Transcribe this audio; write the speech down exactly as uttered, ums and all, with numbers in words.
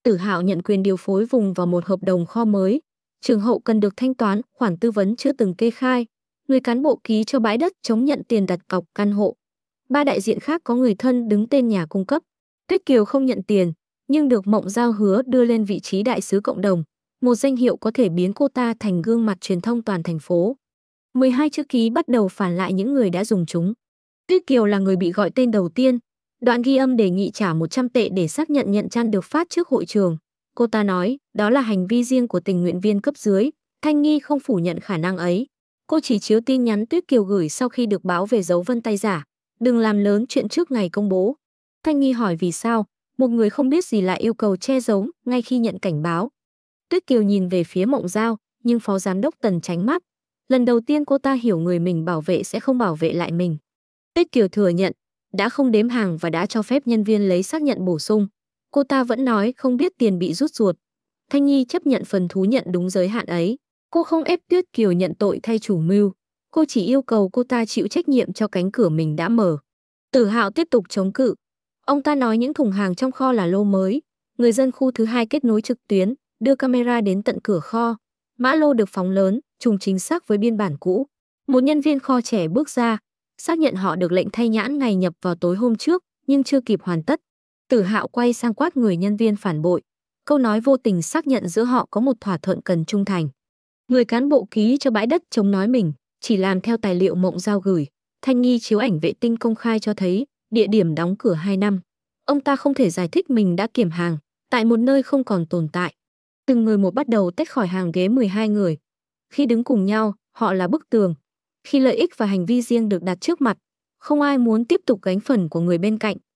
Tử Hạo nhận quyền điều phối vùng vào một hợp đồng kho mới. Trường hậu cần được thanh toán, khoản tư vấn chưa từng kê khai. Người cán bộ ký cho bãi đất chống nhận tiền đặt cọc căn hộ. Ba đại diện khác có người thân đứng tên nhà cung cấp. Tuyết Kiều không nhận tiền, nhưng được Mộng Giao hứa đưa lên vị trí đại sứ cộng đồng, một danh hiệu có thể biến cô ta thành gương mặt truyền thông toàn thành phố. mười hai chữ ký bắt đầu phản lại những người đã dùng chúng. Tuyết Kiều là người bị gọi tên đầu tiên. Đoạn ghi âm đề nghị trả một trăm tệ để xác nhận nhận chăn được phát trước hội trường. Cô ta nói, đó là hành vi riêng của tình nguyện viên cấp dưới. Thanh Nghi không phủ nhận khả năng ấy. Cô chỉ chiếu tin nhắn Tuyết Kiều gửi sau khi được báo về dấu vân tay giả. Đừng làm lớn chuyện trước ngày công bố. Thanh Nghi hỏi vì sao, một người không biết gì lại yêu cầu che giấu ngay khi nhận cảnh báo. Tuyết Kiều nhìn về phía Mộng Giao, nhưng phó giám đốc Tần tránh mắt. Lần đầu tiên cô ta hiểu người mình bảo vệ sẽ không bảo vệ lại mình. Tuyết Kiều thừa nhận, đã không đếm hàng và đã cho phép nhân viên lấy xác nhận bổ sung. Cô ta vẫn nói không biết tiền bị rút ruột. Thanh Nhi chấp nhận phần thú nhận đúng giới hạn ấy. Cô không ép Tuyết Kiều nhận tội thay chủ mưu. Cô chỉ yêu cầu cô ta chịu trách nhiệm cho cánh cửa mình đã mở. Tử Hạo tiếp tục chống cự. Ông ta nói những thùng hàng trong kho là lô mới. Người dân khu thứ hai kết nối trực tuyến, đưa camera đến tận cửa kho. Mã lô được phóng lớn, trùng chính xác với biên bản cũ. Một nhân viên kho trẻ bước ra, xác nhận họ được lệnh thay nhãn ngày nhập vào tối hôm trước, nhưng chưa kịp hoàn tất. Tử Hạo quay sang quát người nhân viên phản bội. Câu nói vô tình xác nhận giữa họ có một thỏa thuận cần trung thành. Người cán bộ ký cho bãi đất chống nói mình chỉ làm theo tài liệu Mộng Giao gửi. Thanh Nghi chiếu ảnh vệ tinh công khai cho thấy địa điểm đóng cửa hai năm. Ông ta không thể giải thích mình đã kiểm hàng tại một nơi không còn tồn tại. Từng người một bắt đầu tách khỏi hàng ghế mười hai người. Khi đứng cùng nhau, họ là bức tường. Khi lợi ích và hành vi riêng được đặt trước mặt, không ai muốn tiếp tục gánh phần của người bên cạnh.